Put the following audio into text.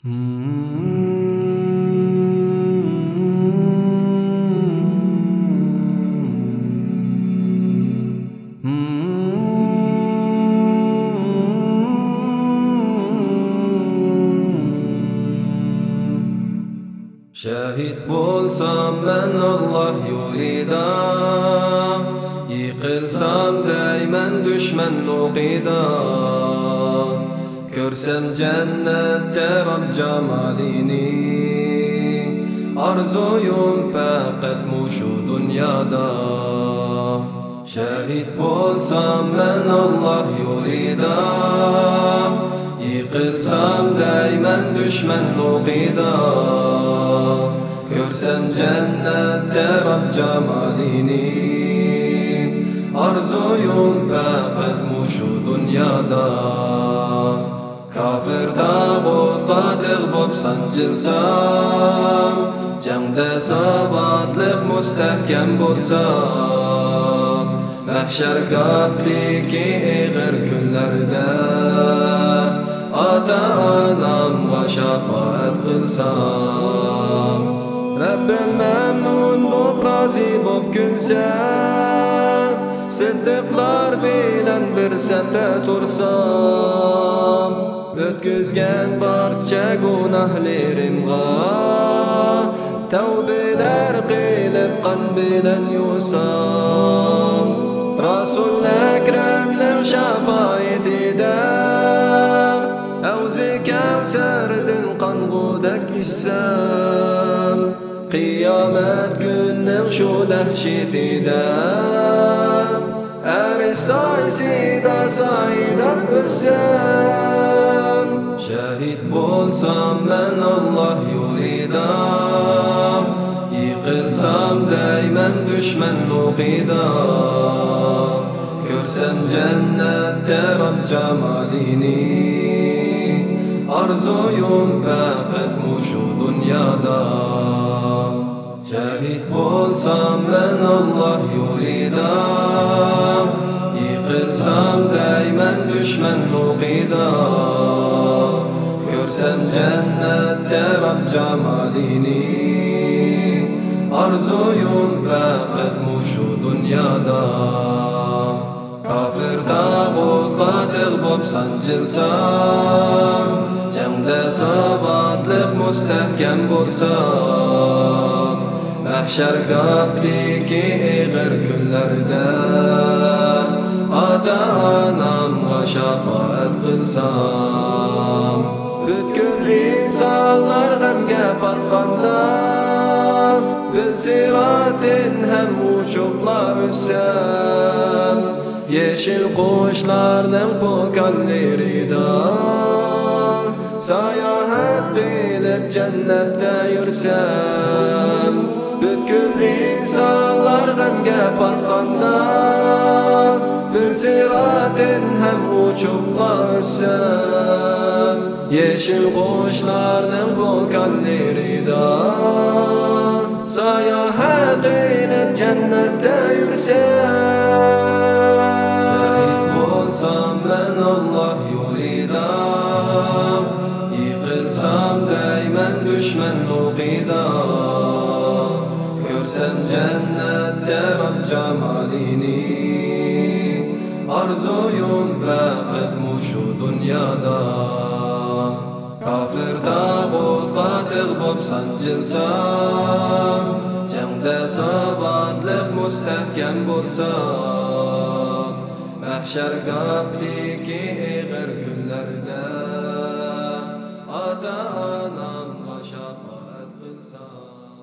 Şehit bolsam ben Allah yolida, yıkılsam değmen düşman okida. Görsem cennette Rab cemalini, arzuyum fakat muşu dünyada. Şehit bolsam ben Allah yolida, yıkılsam değmen düşman okida. Görsem cennette Rab cemalini, arzuyum fakat muşu dünyada. Kafir tağutga tig'bob sancılsam, cangda sabatliq mustahkam bo'lsam, mahshargohdagi ig'ir kunlarda ota-onamga shafoat qilsam, Rabbim mamnun bo'p rozi bo'p kulsa, siddiqlar bilan bir safda tursam, o'tkazgan barcha gunohlarimga tavbalar qilib qon bilan yuvsam, Rasul akramning shafoatida havzi kavsardan qong'udak ichsam, qiyomat kunning shu dahshatida arisoysida soydan o'ssam, shahid bo'lsam men Allah yo'lida, yıkılsam değmen düşman o'qida. Ko'rsam jannatda Rab cemalini, arzuyum faqat mushu dünyada. Şehit bo'lsam men Allah yo'lida, yıkılsam değmen düşman o'qida. Ko'rsam jannatda Rab cemalini, arzuyum faqat mushu dünyada. Kafir tağutga tig'bob sancılsam, jangda sabatliq mustahkam bo'lsam, mahshargohdagi ig'ir kunlarda ota-onamga shafoat qilsam, butkul insonlar g'amga patqanda bil sirotin ham uchubla o'ssam, yeşil qushlarning po'kanlarida sayohat qilib jannatda yursam, butkul insonlar g'amga patqanda bir sirotin ham uchubla o'ssam, yeşil qushlarning po'kanlarida sayohat qilib jannatda yursam, bo'lsam men Allah yo'lida, yıkılsam değmen düşman o'qida. Ko'rsam jannatda Rab cemalini, arzuyum faqat mushu dünyada. Kafir tağutga tig'bob sancılsam, jangda sabatliq mustahkam bo'lsam, mahshargohdagi ig'ir kunlarda ota-onamga shafoat qilsam.